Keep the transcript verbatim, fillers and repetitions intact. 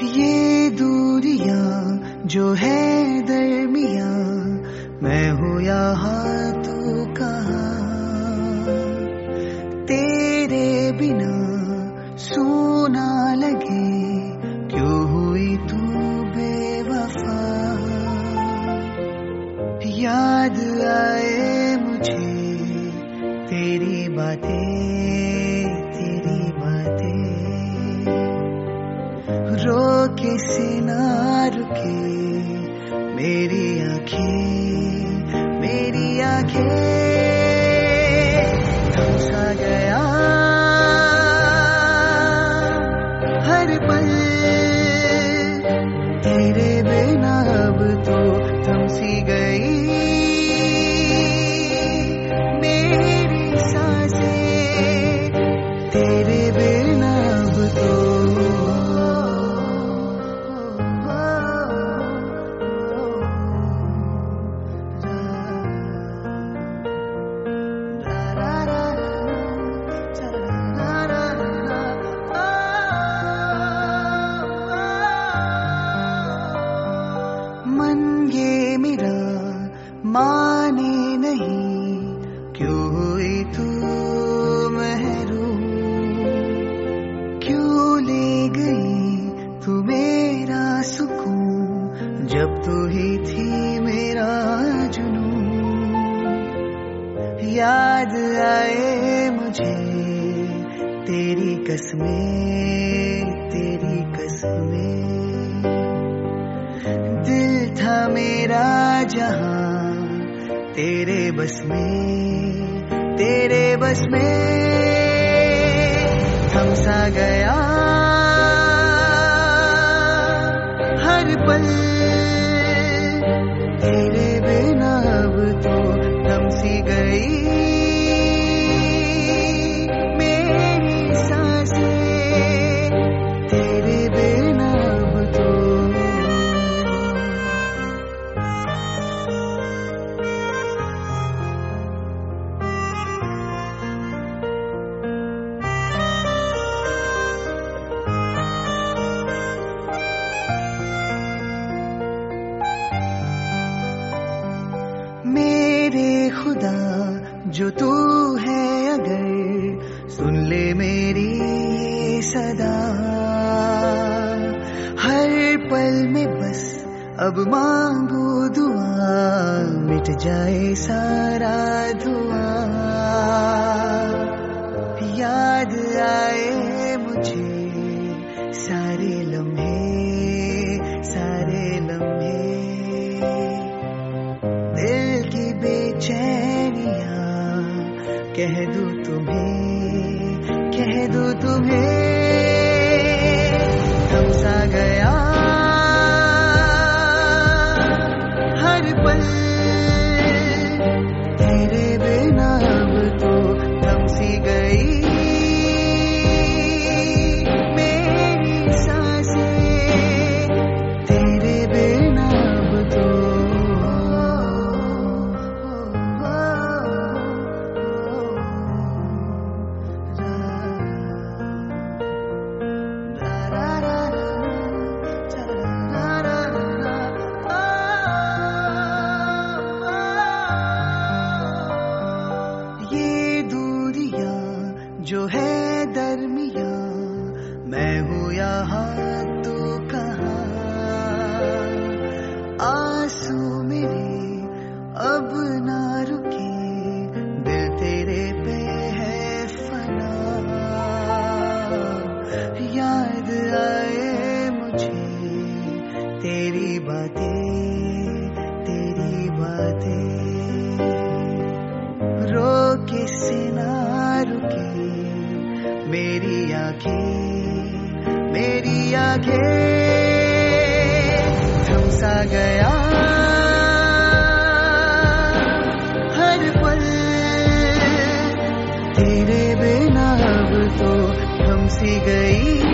ये दूरियां जो है दरमिया, मैं हूँ यहाँ तू कहाँ। तेरे बिना सोना लगे, क्यों हुई तू बेवफा। याद आए मुझे तेरी बातें, तेरी बातें रोके से ना रुके मेरी आँखें, मेरी आँखें। थम सा गया हर पल तेरे बिना, अब तो थम सी गई मेरी सांसें तेरे बिना, अब तो मन ये मेरा माने नहीं, क्यों हुई तू महरूम। क्यों ले गई तू मेरा सुकून, जब तू ही थी मेरा जुनून। याद आए मुझे तेरी कसमें, तेरी कसमें। दिल था मेरा जहां तेरे बस में, तेरे बस में। थम सा गया हर पल तेरे बिना, अब तो थम सी गई मेरी सांसें तेरे बिना, अब तो। मेरे खुदा जो तू है, अगर सुन ले मेरी सदा। हर पल में बस अब मांगू दुआ, मिट जाए सारा धुआं। याद आए मुझे सारे लम्हे, सारे लम्हे। दिल की बेचैनियां कह दूं तुम्हें, कह दूं तुम्हें। थम सा गया हर पल तेरे बिना, अब तो थम सी गई मेरी सांसें तेरे बिना, अब तो। ये दूरियां जो है दरमिया, मैं हूँ यहाँ तू कहाँ। आंसू मेरे अब ना रुके, दिल तेरे पे है फना। याद आए मुझे तेरी बातें, तेरी बातें रोके से ना रुके मेरी आँखें, मेरी आँखें। थम सा गया हर पल तेरे बिना, अब तो थम सी गई